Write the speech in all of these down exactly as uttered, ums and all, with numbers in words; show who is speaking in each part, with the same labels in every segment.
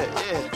Speaker 1: yeah.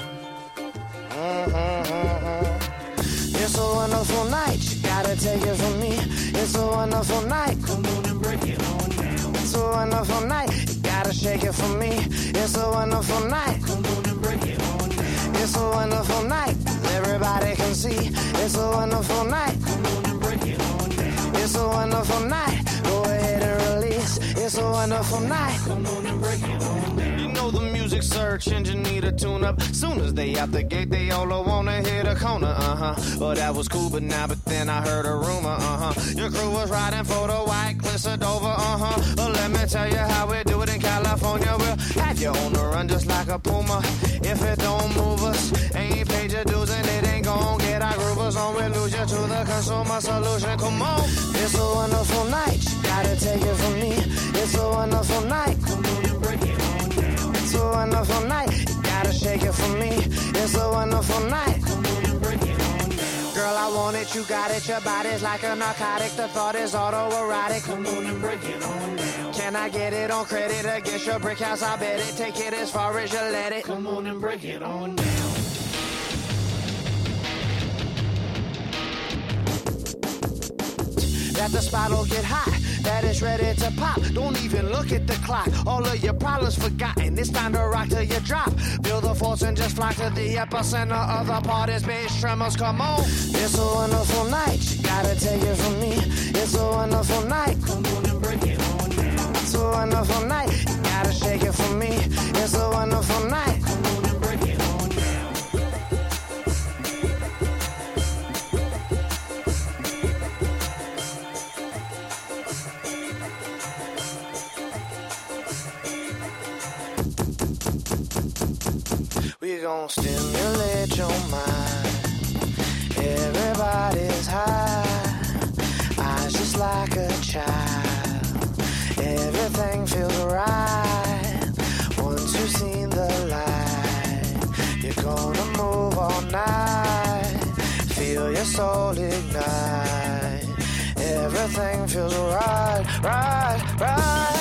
Speaker 1: Mm-hmm. It's a wonderful night, you gotta take it from me. It's a wonderful night, come on and break it on down. It's a wonderful night, you gotta shake it for me. It's a wonderful night, come on and break it on down. It's a wonderful night, everybody can see. It's a wonderful night, come on and break it on down. It's a wonderful night, go ahead and release. It's a wonderful night, come on and break it on down. You know the music search engine need a tune-up. Soon as they out the gate, they all wanna hit a corner, uh-huh. Well, that was cool, but now, but then I heard a rumor, uh-huh. Your crew was riding for the white cliffs of Dover, uh-huh. Well, let me tell you how we do it in California. We'll have you on the run just like a puma. If it don't move us, ain't paid your dues and it ain't gon' get our groovers on. We lose you to the consumer solution, come on. It's a wonderful night, you gotta take it from me. It's a wonderful night, come on and break it on down. It's a wonderful night, you gotta shake it for me. It's a wonderful night, come on and break it on down. Girl, I want it, you got it, your body's like a narcotic. The thought is autoerotic, come on and break it on down. Can I get it on credit against your brick house? I bet it, take it as far as you let it. Come on and break it on down. That the spot'll get hot, that it's ready to pop. Don't even look at the clock, all of your problems forgotten. It's time to rock till you drop. Feel the force and just fly to the epicenter of the party's bass tremors, come on. It's a wonderful night, you gotta take it from me. It's a wonderful night, come on and break it on down. It's a wonderful night, you gotta shake it for me. It's a wonderful night, come on and break it on down. We gon' stimulate your mind. Everybody's high, eyes just like a child. Everything feels right once you've seen the light. You're gonna move all night, feel your soul ignite. Everything feels right, right, right.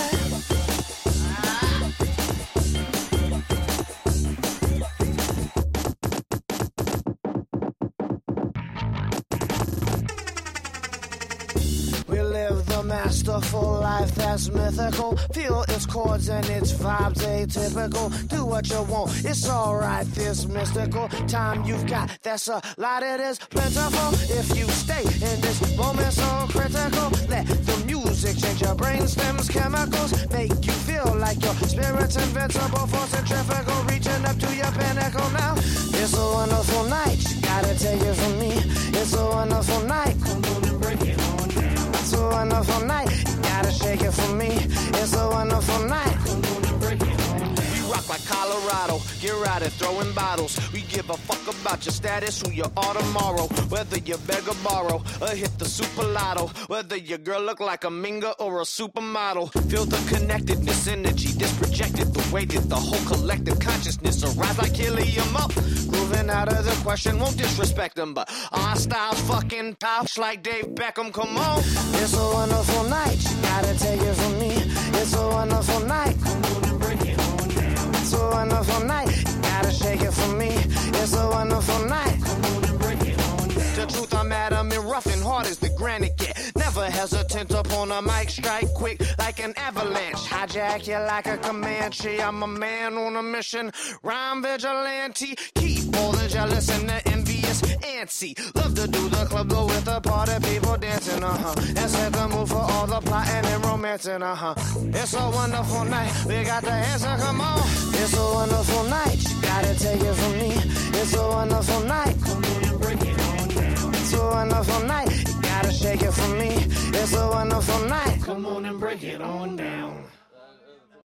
Speaker 1: Masterful life that's mythical. Feel its chords and its vibes atypical. Do what you want, it's alright. This mystical time you've got, that's a lot, it is plentiful. If you stay in this moment so critical, let the music change your brain stems, chemicals, make you feel like your spirit's invincible, force centrifugal, reaching up to your pinnacle now. It's a wonderful night, you gotta take it from me. It's a wonderful night, come on and break it on down. It's a wonderful night, you gotta shake it for me. It's a wonderful night, come on and break it on down. We rock like Colorado, get right at throwing bottles. We give a fuck about your status, who you are tomorrow. Whether you beg or borrow, or hit the super lotto. Whether your girl look like a minga or a supermodel. Feel the connectedness, energy, this projected. The way that the whole collective consciousness arise like helium up. Grooving out of the question, won't disrespect them, but our style's fucking tops like Dave Beckham, come on. It's a wonderful night, you gotta take it from me. It's a wonderful night, come on and break it on down. It's a wonderful night, you gotta shake it for me. It's a wonderful night, come on and break it on down. The truth, I'm adamant, rough and hard as the granite get. Never hesitant upon a mic, strike quick like an avalanche. Hijack you like a Comanche. I'm a man on a mission, rhyme vigilante. Keep all the jealous and the envious antsy. Love to do the club though with the party people dancing, uh-huh. And set the mood for all the plotting and romancing, uh-huh. It's a wonderful night, we got the answer, come on. It's a wonderful night, you gotta take it from me. It's a wonderful night, come on and break it on down. It's a wonderful night, you gotta shake it for me. It's a wonderful night, come on and break it on down.